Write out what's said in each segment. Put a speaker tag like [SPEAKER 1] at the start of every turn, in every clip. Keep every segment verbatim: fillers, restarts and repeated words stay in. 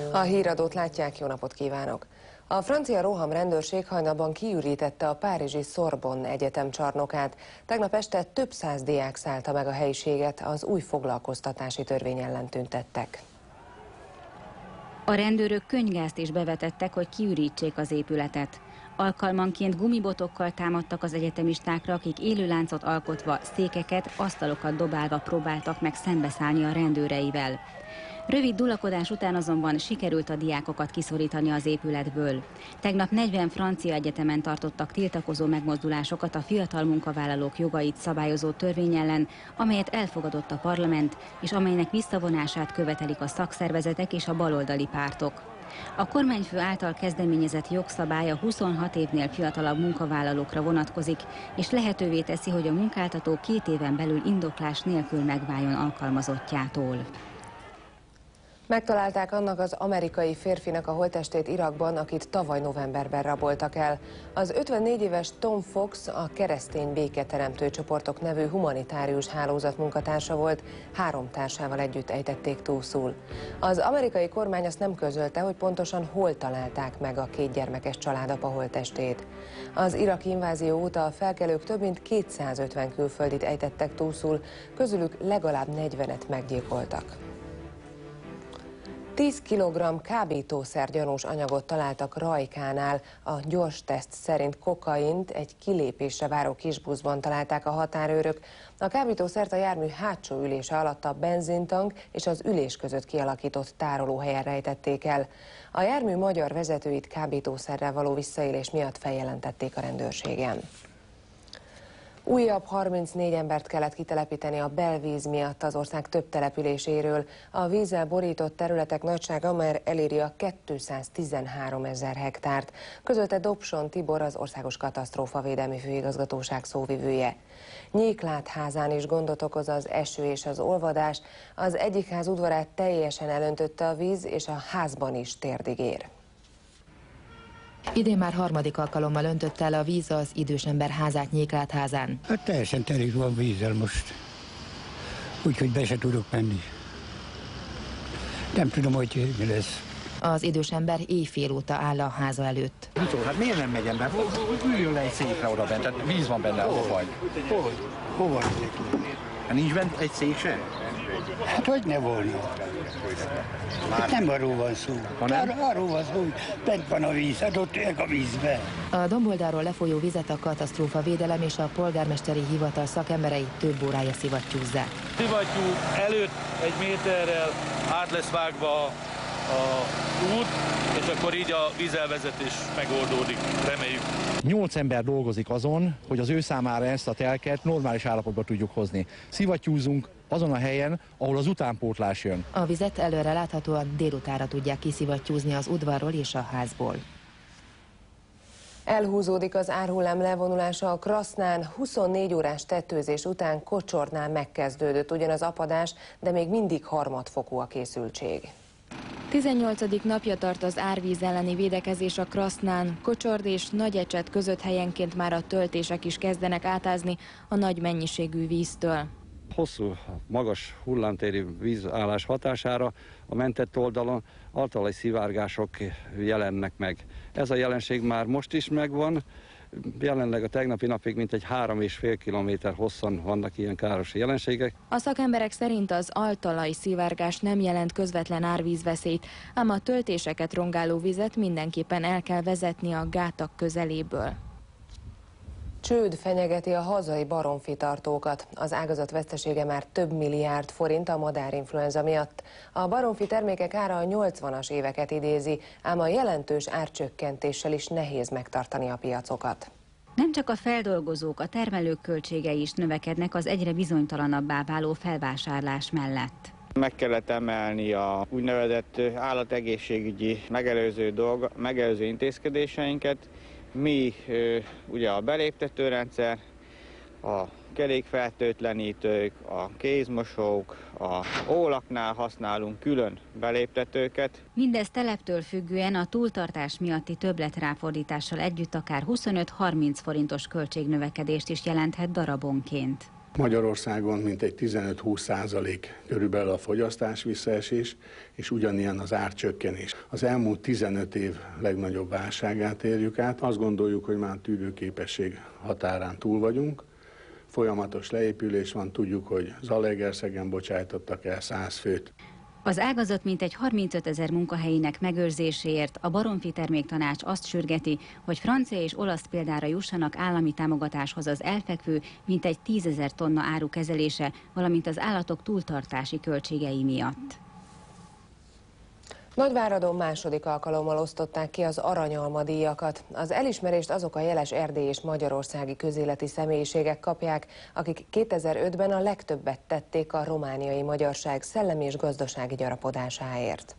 [SPEAKER 1] A híradót látják, jó napot kívánok! A francia roham rendőrség hajnalban kiürítette a párizsi Sorbonne Egyetem csarnokát. Tegnap este több száz diák szállta meg a helyiséget, az új foglalkoztatási törvény ellen tüntettek.
[SPEAKER 2] A rendőrök könnygázt is bevetettek, hogy kiürítsék az épületet. Alkalmanként gumibotokkal támadtak az egyetemistákra, akik élőláncot alkotva, székeket, asztalokat dobálva próbáltak meg szembeszállni a rendőreivel. Rövid dulakodás után azonban sikerült a diákokat kiszorítani az épületből. Tegnap negyven francia egyetemen tartottak tiltakozó megmozdulásokat a fiatal munkavállalók jogait szabályozó törvény ellen, amelyet elfogadott a parlament, és amelynek visszavonását követelik a szakszervezetek és a baloldali pártok. A kormányfő által kezdeményezett jogszabály a huszonhat évnél fiatalabb munkavállalókra vonatkozik, és lehetővé teszi, hogy a munkáltató két éven belül indoklás nélkül megváljon alkalmazottjától.
[SPEAKER 1] Megtalálták annak az amerikai férfinak a holttestét Irakban, akit tavaly novemberben raboltak el. Az ötvennégy éves Tom Fox a Keresztény Béketeremtő Csoportok nevű humanitárius hálózat munkatársa volt, három társával együtt ejtették túlszul. Az amerikai kormány azt nem közölte, hogy pontosan hol találták meg a két gyermekes családapa holttestét. Az iraki invázió óta a felkelők több mint kétszázötven külföldit ejtettek túlszul, közülük legalább negyvenet meggyilkoltak. tíz kilogramm kábítószer gyanús anyagot találtak Rajkánál. A gyors teszt szerint kokaint egy kilépésre váró kisbuszban találták a határőrök. A kábítószert a jármű hátsó ülése alatt a benzintank és az ülés között kialakított tárolóhelyen rejtették el. A jármű magyar vezetőit kábítószerrel való visszaélés miatt feljelentették a rendőrségen. Újabb harmincnégy embert kellett kitelepíteni a belvíz miatt az ország több településéről. A vízzel borított területek nagysága már eléri a kétszáztizenhárom ezer hektárt, közölte Dobson Tibor, az Országos Katasztrófavédelmi Főigazgatóság szóvivője. Nyéklátházán is gondot okoz az eső és az olvadás. Az egyik ház udvarát teljesen elöntötte a víz, és a házban is térdig ér.
[SPEAKER 3] Idén már harmadik alkalommal öntötte el a víz az idős ember házát Nyéklátházán.
[SPEAKER 4] Hát teljesen teli van vízzel most, úgyhogy be se tudok menni. Nem tudom, hogy mi lesz.
[SPEAKER 3] Az idős ember éjfél óta áll a háza előtt.
[SPEAKER 5] Mitől? Hát miért nem megy ember? Üljön le egy székre oda bent, tehát víz van benne, hol vagy?
[SPEAKER 4] Hol? Hova?
[SPEAKER 5] Hát nincs bent egy szék sem?
[SPEAKER 4] Hát hogy ne volna? Hát nem arról van szó. Ar arról van szó, hogy bent van a víz, hát ott ülnek a vízbe.
[SPEAKER 3] A domboldalról lefolyó vizet a katasztrófavédelem és a polgármesteri hivatal szakemberei több órája szivattyúzzák.
[SPEAKER 6] Szivattyú előtt egy méterrel át lesz vágva a út, és akkor így a vízelvezetés megoldódik, reméljük.
[SPEAKER 5] Nyolc ember dolgozik azon, hogy az ő számára ezt a telket normális állapotba tudjuk hozni. Szivattyúzunk azon a helyen, ahol az utánpótlás jön.
[SPEAKER 3] A vizet előre láthatóan délutára tudják kiszivattyúzni az udvarról és a házból.
[SPEAKER 1] Elhúzódik az árhullám levonulása a Krasznán. huszonnégy órás tetőzés után Kocsornál megkezdődött ugyan az apadás, de még mindig harmadfokú a készültség.
[SPEAKER 7] tizennyolcadik napja tart az árvíz elleni védekezés a Krasznán. Kocsord és Nagyecset között helyenként már a töltések is kezdenek átázni a nagy mennyiségű víztől.
[SPEAKER 8] Hosszú, magas hullámtéri vízállás hatására a mentett oldalon altalaj szivárgások jelennek meg. Ez a jelenség már most is megvan. Jelenleg a tegnapi napig mintegy három és fél kilométer hosszan vannak ilyen káros jelenségek.
[SPEAKER 7] A szakemberek szerint az altalaj szivárgás nem jelent közvetlen árvízveszélyt, ám a töltéseket rongáló vizet mindenképpen el kell vezetni a gátak közeléből.
[SPEAKER 1] Csőd fenyegeti a hazai baromfitartókat. Az ágazat vesztesége már több milliárd forint a madárinfluenza miatt. A baromfi termékek ára a nyolcvanas éveket idézi, ám a jelentős árcsökkentéssel is nehéz megtartani a piacokat.
[SPEAKER 2] Nem csak a feldolgozók, a termelők költségei is növekednek az egyre bizonytalanabbá váló felvásárlás mellett.
[SPEAKER 9] Meg kellett emelni a úgynevezett állategészségügyi megelőző, dolga, megelőző intézkedéseinket. Mi ugye a beléptetőrendszer, a kerékfertőtlenítők, a kézmosók, a ólaknál használunk külön beléptetőket.
[SPEAKER 2] Mindez teleptől függően a túltartás miatti többletráfordítással együtt akár huszonöt-harminc forintos költségnövekedést is jelenthet darabonként.
[SPEAKER 10] Magyarországon mintegy tizenöt-húsz százalék körülbelül a fogyasztás visszaesés, és ugyanilyen az árcsökkenés. Az elmúlt tizenöt év legnagyobb válságát érjük át. Azt gondoljuk, hogy már tűrőképesség határán túl vagyunk. Folyamatos leépülés van, tudjuk, hogy Zalaegerszegen bocsájtottak el száz főt.
[SPEAKER 2] Az ágazat mintegy harmincötezer munkahelyének megőrzéséért a Baromfi Terméktanács azt sürgeti, hogy francia és olasz példára jussanak állami támogatáshoz az elfekvő mintegy tízezer tonna áru kezelése, valamint az állatok túltartási költségei miatt.
[SPEAKER 1] Nagyváradon második alkalommal osztották ki az Aranyalma díjakat. Az elismerést azok a jeles erdélyi és magyarországi közéleti személyiségek kapják, akik kétezer-ötben a legtöbbet tették a romániai magyarság szellemi és gazdasági gyarapodásáért.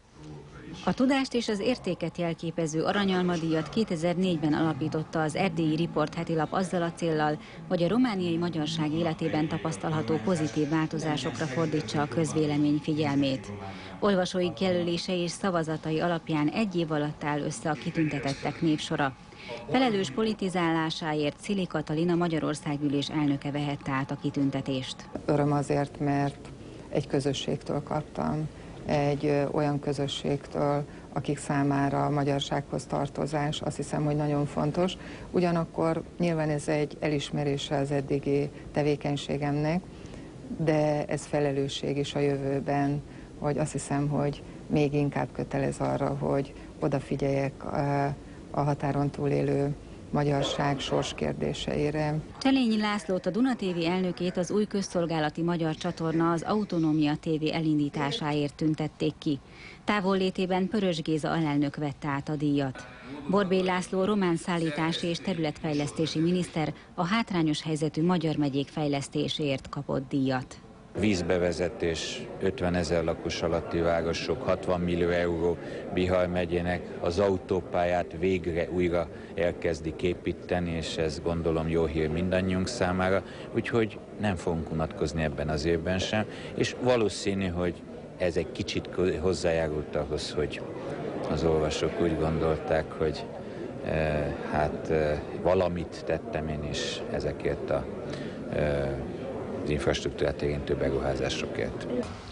[SPEAKER 2] A tudást és az értéket jelképező Aranyalma díjat kétezer-négyben alapította az Erdélyi Riport hetilap azzal a céllal, hogy a romániai magyarság életében tapasztalható pozitív változásokra fordítsa a közvélemény figyelmét. Olvasói jelölése és szavazatai alapján egy év alatt áll össze a kitüntetettek névsora. Felelős politizálásáért Szili Katalin, a Magyarországgyűlés elnöke vehette át a kitüntetést.
[SPEAKER 11] Öröm azért, mert egy közösségtől kaptam, egy olyan közösségtől, akik számára a magyarsághoz tartozás, azt hiszem, hogy nagyon fontos. Ugyanakkor nyilván ez egy elismerése az eddigi tevékenységemnek, de ez felelősség is a jövőben, hogy azt hiszem, hogy még inkább kötelez arra, hogy odafigyeljek a határon túlélő magyarság sorskérdéseire.
[SPEAKER 2] Cselényi Lászlót, a Duna té vé elnökét az új közszolgálati magyar csatorna, az Autonómia té vé elindításáért tüntették ki. Távollétében Pörös Géza alelnök vette át a díjat. Borbély László román szállítási és területfejlesztési miniszter a hátrányos helyzetű magyar megyék fejlesztéséért kapott díjat.
[SPEAKER 12] Vízbevezetés, ötvenezer lakos alatti városok, hatvan millió euró Bihar megyének, az autópályát végre újra elkezdik építeni, és ez gondolom jó hír mindannyiunk számára, úgyhogy nem fogunk unatkozni ebben az évben sem, és valószínű, hogy ez egy kicsit hozzájárult ahhoz, hogy az olvasók úgy gondolták, hogy eh, hát eh, valamit tettem én is ezekért a eh, az infrastruktúrát érintő beruházásokért.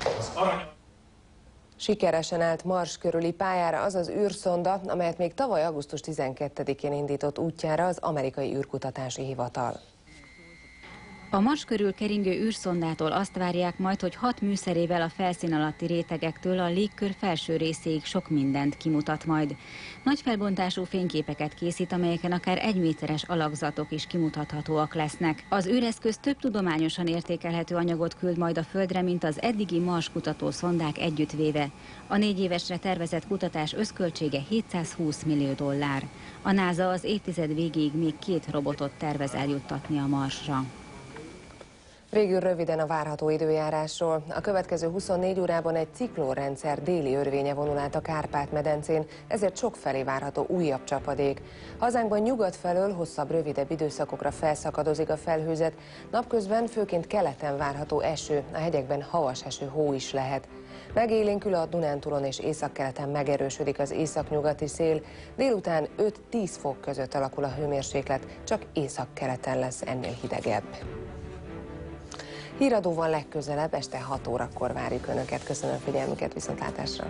[SPEAKER 1] Sikeresen állt Mars körüli pályára az az űrszonda, amelyet még tavaly augusztus tizenkettedikén indított útjára az amerikai űrkutatási hivatal.
[SPEAKER 2] A Mars körül keringő űrszondától azt várják majd, hogy hat műszerével a felszín alatti rétegektől a légkör felső részéig sok mindent kimutat majd. Nagy felbontású fényképeket készít, amelyeken akár egy méteres alakzatok is kimutathatóak lesznek. Az űreszköz több tudományosan értékelhető anyagot küld majd a Földre, mint az eddigi Mars kutató szondák együttvéve. A négy évesre tervezett kutatás összköltsége hétszázhúsz millió dollár. A NASA az évtized végéig még két robotot tervez eljuttatni a Marsra.
[SPEAKER 1] Végül röviden a várható időjárásról. A következő huszonnégy órában egy ciklónrendszer déli örvénye vonul át a Kárpát-medencén, ezért sokfelé várható újabb csapadék. Hazánkban nyugat felől hosszabb, rövidebb időszakokra felszakadozik a felhőzet, napközben főként keleten várható eső, a hegyekben havas eső, hó is lehet. Megélénkül a Dunántúlon és északkeleten megerősödik az északnyugati szél, délután öt-tíz fok között alakul a hőmérséklet, csak északkeleten lesz ennél hidegebb. Híradóval legközelebb este hat órakor várjuk Önöket. Köszönöm a figyelmüket, viszontlátásra!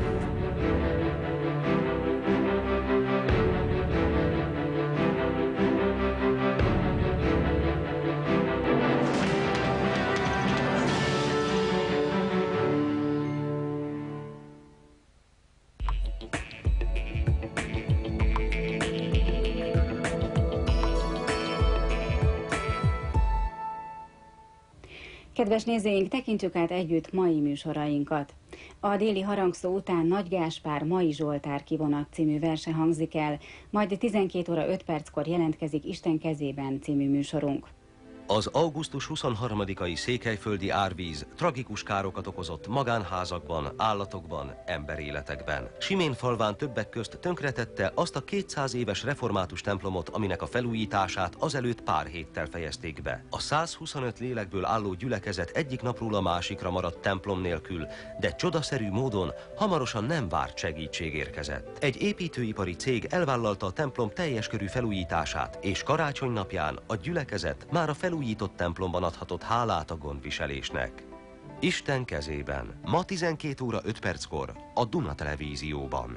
[SPEAKER 2] Kedves nézőink, tekintjük át együtt mai műsorainkat. A déli harangszó után Nagy Gáspár Mai Zsoltár kivonat című verse hangzik el, majd tizenkét óra öt perckor jelentkezik Isten kezében című műsorunk.
[SPEAKER 13] Az augusztus huszonharmadikai székelyföldi árvíz tragikus károkat okozott magánházakban, állatokban, emberéletekben. Siménfalván többek közt tönkretette azt a kétszáz éves református templomot, aminek a felújítását azelőtt pár héttel fejezték be. A százhuszonöt lélekből álló gyülekezet egyik napról a másikra maradt templom nélkül, de csodaszerű módon hamarosan nem várt segítség érkezett. Egy építőipari cég elvállalta a templom teljes körű felújítását, és karácsony napján a gyülekezet már a felújítását felújított templomban adhatott hálát a gondviselésnek. Isten kezében, ma tizenkét óra öt perckor a Duna Televízióban.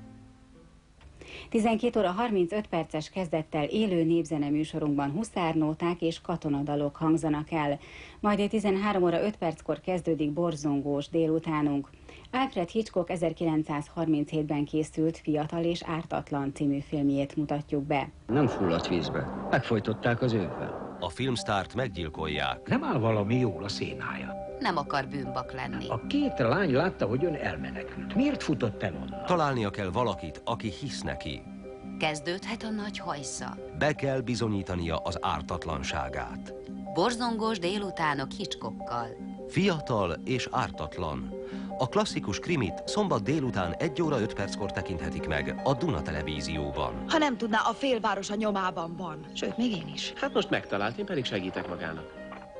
[SPEAKER 2] tizenkét óra harmincöt perces kezdettel élő népzeneműsorunkban huszárnóták és katonadalok hangzanak el. Majd tizenhárom óra öt perckor kezdődik borzongós délutánunk. Alfred Hitchcock ezerkilencszázharminchétben készült Fiatal és ártatlan című filmjét mutatjuk be.
[SPEAKER 14] Nem fulladt vízbe, megfojtották az ővel.
[SPEAKER 13] A filmsztárt meggyilkolják.
[SPEAKER 14] Nem áll valami jól a szénája.
[SPEAKER 15] Nem akar bűnbak lenni.
[SPEAKER 14] A két lány látta, hogy ön elmenekült. Miért futott el onnan?
[SPEAKER 13] Találnia kell valakit, aki hisz neki.
[SPEAKER 15] Kezdődhet a nagy hajsza.
[SPEAKER 13] Be kell bizonyítania az ártatlanságát.
[SPEAKER 15] Borzongós délutánok Hitchcockkal.
[SPEAKER 13] Fiatal és ártatlan. A klasszikus krimit szombat délután egy óra öt perckor tekinthetik meg a Duna Televízióban.
[SPEAKER 16] Ha nem tudná, a félváros a nyomában van. Sőt, még én is.
[SPEAKER 17] Hát most megtalált, én pedig segítek magának.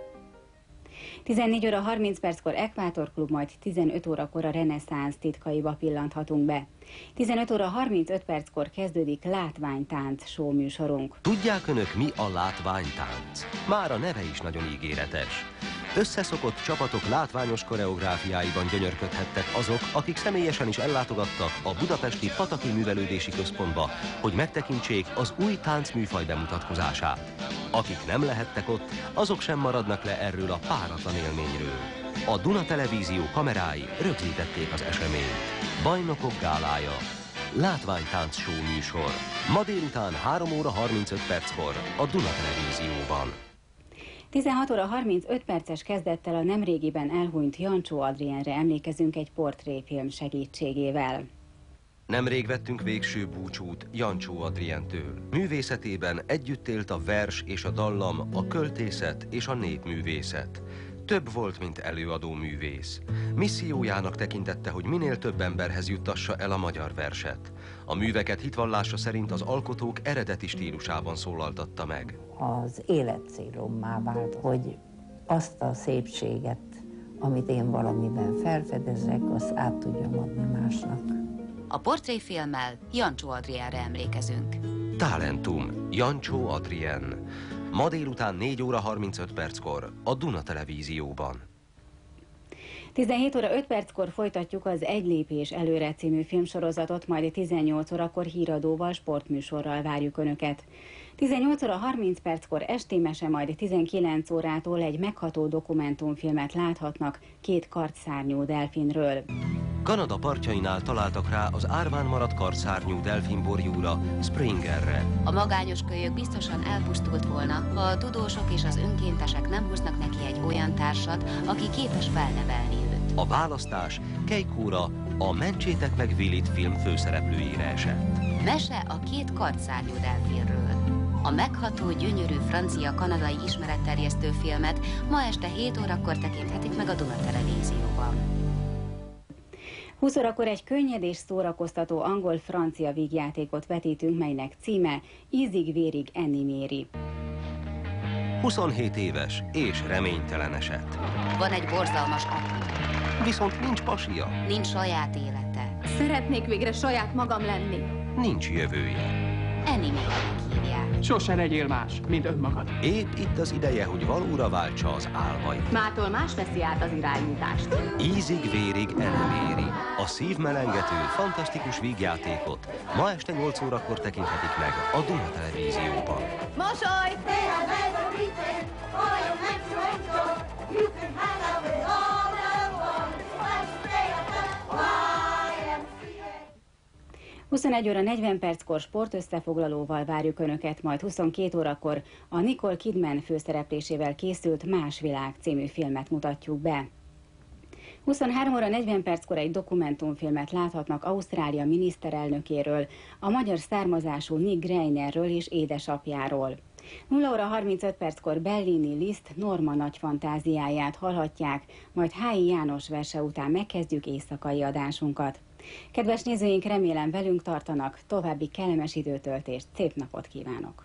[SPEAKER 2] tizennégy óra harminc perckor Ekvátor Klub, majd tizenöt órakor a reneszánsz titkaiba pillanthatunk be. tizenöt óra harmincöt perckor kezdődik látványtánc show műsorunk.
[SPEAKER 13] Tudják önök, mi a látványtánc? Már a neve is nagyon ígéretes. Összeszokott csapatok látványos koreográfiáiban gyönyörködhettek azok, akik személyesen is ellátogattak a budapesti Pataki Művelődési Központba, hogy megtekintsék az új táncműfaj bemutatkozását. Akik nem lehettek ott, azok sem maradnak le erről a páratlan élményről. A Duna Televízió kamerái rögzítették az eseményt. Bajnokok gálája. Látványtánc show műsor. Ma délután három óra harmincöt perckor a Duna Televízióban.
[SPEAKER 2] tizenhat óra harmincöt perces kezdettel a nemrégiben elhunyt Jancsó Adrienre emlékezünk egy portréfilm segítségével.
[SPEAKER 13] Nemrég vettünk végső búcsút Jancsó Adrientől. Művészetében együtt élt a vers és a dallam, a költészet és a népművészet. Több volt, mint előadó művész. Missziójának tekintette, hogy minél több emberhez juttassa el a magyar verset. A műveket hitvallása szerint az alkotók eredeti stílusában szólaltatta meg.
[SPEAKER 18] Az életcélommá vált, hogy azt a szépséget, amit én valamiben felfedezek, azt át tudjam adni másnak.
[SPEAKER 15] A portréfilmmel Jancsó Adrienre emlékezünk.
[SPEAKER 13] Talentum, Jancsó Adrien. Ma délután négy óra harmincöt perckor a Duna Televízióban.
[SPEAKER 2] tizenhét óra öt perckor folytatjuk az Egy lépés előre című filmsorozatot, majd tizennyolc órakor híradóval, sportműsorral várjuk Önöket. tizennyolc óra harminc perckor esti mese, majd tizenkilenc órától egy megható dokumentumfilmet láthatnak két kartszárnyú delfinről.
[SPEAKER 13] Kanada partjainál találtak rá az árván maradt kartszárnyú delfinborjúra, Springerre.
[SPEAKER 15] A magányos kölyök biztosan elpusztult volna, ha a tudósok és az önkéntesek nem hoznak neki egy olyan társat, aki képes felnevelni őt.
[SPEAKER 13] A választás Keikóra, a Mentsétek meg Willit film főszereplőjére esett.
[SPEAKER 15] Mese a két kartszárnyú delfinről. A megható, gyönyörű francia-kanadai ismeretterjesztő filmet ma este hét órakor tekinthetik meg a Duna Televízióban.
[SPEAKER 2] húsz órakor egy könnyed és szórakoztató angol-francia vígjátékot vetítünk, melynek címe Ízig-vérig Enni méri.
[SPEAKER 13] huszonhét éves és reménytelen eset.
[SPEAKER 15] Van egy borzalmas apu.
[SPEAKER 13] Viszont nincs pasia.
[SPEAKER 15] Nincs saját élete.
[SPEAKER 7] Szeretnék végre saját magam lenni.
[SPEAKER 13] Nincs jövője.
[SPEAKER 15] Enni mérinek hívják.
[SPEAKER 19] Sose legyél más, mint önmagad.
[SPEAKER 13] Épp itt az ideje, hogy valóra váltsa az álmait.
[SPEAKER 7] Mától más veszi át az irányítást.
[SPEAKER 13] Ízig-vérig Enni méri. A szívmelengető, fantasztikus vígjátékot ma este nyolc órakor tekinthetik meg a Duna Televízióban.
[SPEAKER 7] Mosoly!
[SPEAKER 2] huszonegy óra negyven perckor sportösszefoglalóval várjuk Önöket, majd huszonkét órakor a Nicole Kidman főszereplésével készült Más világ című filmet mutatjuk be. huszonhárom óra negyven perckor egy dokumentumfilmet láthatnak Ausztrália miniszterelnökéről, a magyar származású Nick Greinerről és édesapjáról. nulla óra harmincöt perckor Bellini Liszt Norma nagy fantáziáját hallhatják, majd Hályi János verse után megkezdjük éjszakai adásunkat. Kedves nézőink, remélem velünk tartanak, további kellemes időtöltést, szép napot kívánok!